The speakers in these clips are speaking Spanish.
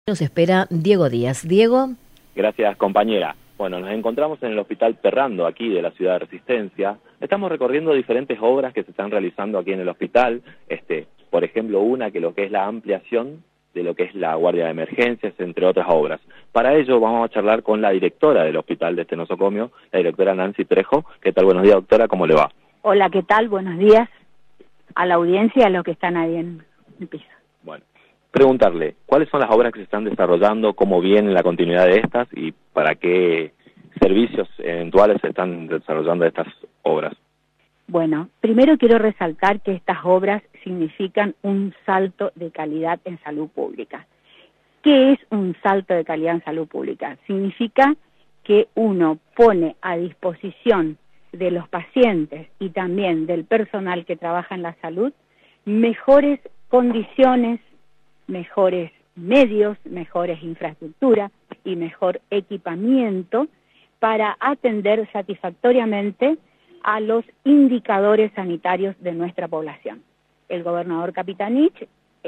Nos espera Diego Díaz. Diego. Gracias, compañera. Bueno, nos encontramos en el Hospital Perrando, aquí de la ciudad de Resistencia. Estamos recorriendo diferentes obras que se están realizando aquí en el hospital. Por ejemplo, una que lo que es la ampliación de lo que es la guardia de emergencias, entre otras obras. Para ello vamos a charlar con la directora del hospital de este nosocomio, la directora Nancy Trejo. ¿Qué tal? Buenos días, doctora, ¿cómo le va? Hola, ¿qué tal? Buenos días a la audiencia y a los que están ahí en el piso. Bueno, preguntarle, ¿cuáles son las obras que se están desarrollando, cómo viene la continuidad de estas y para qué servicios eventuales se están desarrollando estas obras? Bueno, primero quiero resaltar que estas obras significan un salto de calidad en salud pública. ¿Qué es un salto de calidad en salud pública? Significa que uno pone a disposición de los pacientes y también del personal que trabaja en la salud mejores condiciones, mejores medios, mejores infraestructuras y mejor equipamiento para atender satisfactoriamente a los indicadores sanitarios de nuestra población. El gobernador Capitanich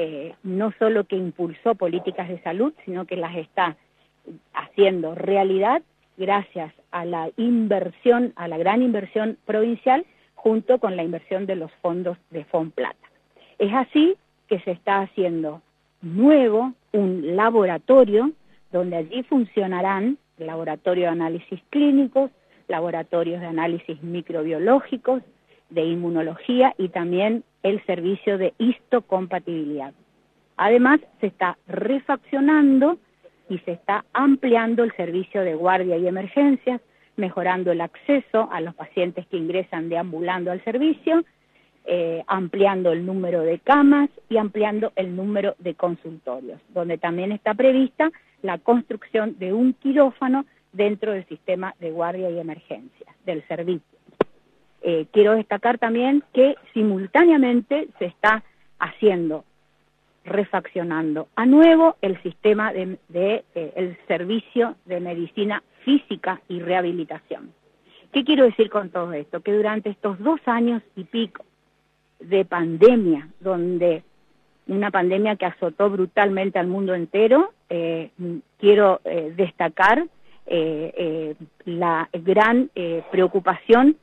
no solo que impulsó políticas de salud, sino que las está haciendo realidad gracias a la inversión, a la gran inversión provincial, junto con la inversión de los fondos de FONPLATA. Es así que se está haciendo nuevo un laboratorio donde allí funcionarán laboratorio de análisis clínicos, laboratorios de análisis microbiológicos, de inmunología y también el servicio de histocompatibilidad. Además, se está refaccionando y se está ampliando el servicio de guardia y emergencias, mejorando el acceso a los pacientes que ingresan deambulando al servicio, ampliando el número de camas y ampliando el número de consultorios, donde también está prevista la construcción de un quirófano dentro del sistema de guardia y emergencia del servicio. Quiero destacar también que simultáneamente se está refaccionando a nuevo el sistema el servicio de medicina física y rehabilitación. ¿Qué quiero decir con todo esto? Que durante estos 2 años y pico de pandemia, donde una pandemia que azotó brutalmente al mundo entero, quiero destacar la gran preocupación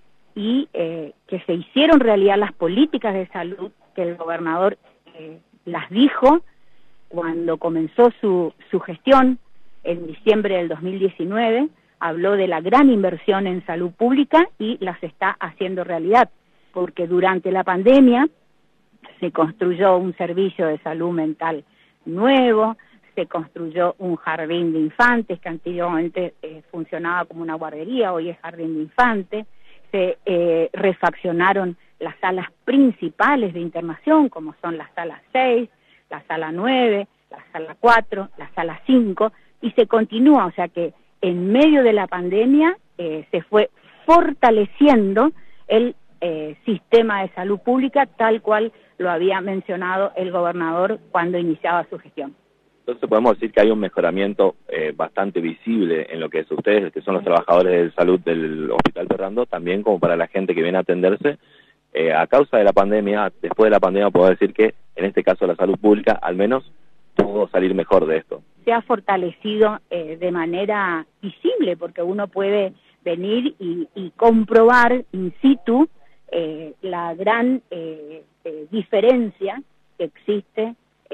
y que se hicieron realidad las políticas de salud que el gobernador las dijo cuando comenzó su gestión en diciembre del 2019, habló de la gran inversión en salud pública y las está haciendo realidad, porque durante la pandemia se construyó un servicio de salud mental nuevo, se construyó un jardín de infantes que antiguamente funcionaba como una guardería, hoy es jardín de infantes, se refaccionaron las salas principales de internación, como son la sala 6, la sala 9, la sala 4, la sala 5, y se continúa, o sea que en medio de la pandemia se fue fortaleciendo el sistema de salud pública tal cual lo había mencionado el gobernador cuando iniciaba su gestión. Entonces podemos decir que hay un mejoramiento bastante visible en lo que es ustedes, que son los trabajadores de salud del Hospital Perrando, también como para la gente que viene a atenderse. A causa de la pandemia, después de la pandemia, puedo decir que en este caso la salud pública al menos pudo salir mejor de esto. Se ha fortalecido de manera visible, porque uno puede venir y comprobar in situ la gran diferencia que existe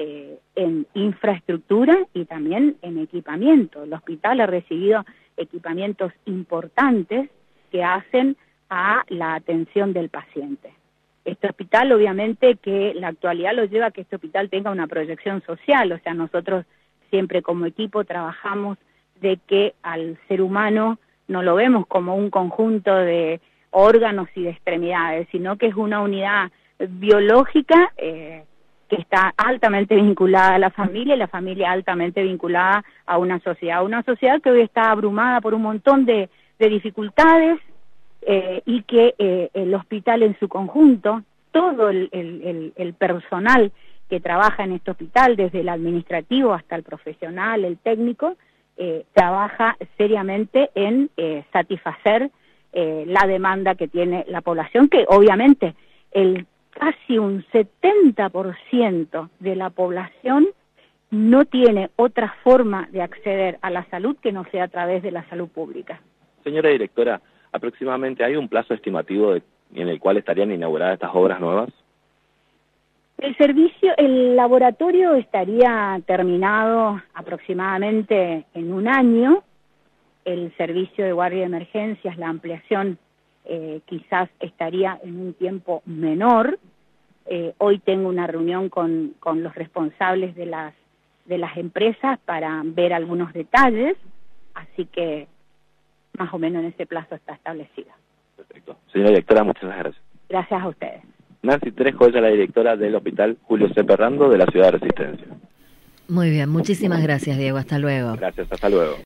en infraestructura y también en equipamiento. El hospital ha recibido equipamientos importantes que hacen a la atención del paciente. Este hospital, obviamente, que la actualidad lo lleva a que este hospital tenga una proyección social, o sea, nosotros siempre como equipo trabajamos de que al ser humano no lo vemos como un conjunto de órganos y de extremidades, sino que es una unidad biológica que está altamente vinculada a la familia y la familia altamente vinculada a una sociedad que hoy está abrumada por un montón de dificultades y que el hospital en su conjunto, todo el personal que trabaja en este hospital, desde el administrativo hasta el profesional, el técnico, trabaja seriamente en satisfacer la demanda que tiene la población, que obviamente casi un 70% de la población no tiene otra forma de acceder a la salud que no sea a través de la salud pública. Señora directora, aproximadamente ¿hay un plazo estimativo en el cual estarían inauguradas estas obras nuevas? El laboratorio estaría terminado aproximadamente en un año. El servicio de guardia de emergencias, la ampliación, quizás estaría en un tiempo menor. Hoy tengo una reunión con los responsables de las empresas para ver algunos detalles, así que más o menos en ese plazo está establecida. Perfecto. Señora directora, muchas gracias. Gracias a ustedes. Nancy Trejo, ella es la directora del Hospital Julio C. Perrando de la Ciudad de Resistencia. Muy bien, muchísimas gracias, Diego. Hasta luego. Gracias, hasta luego.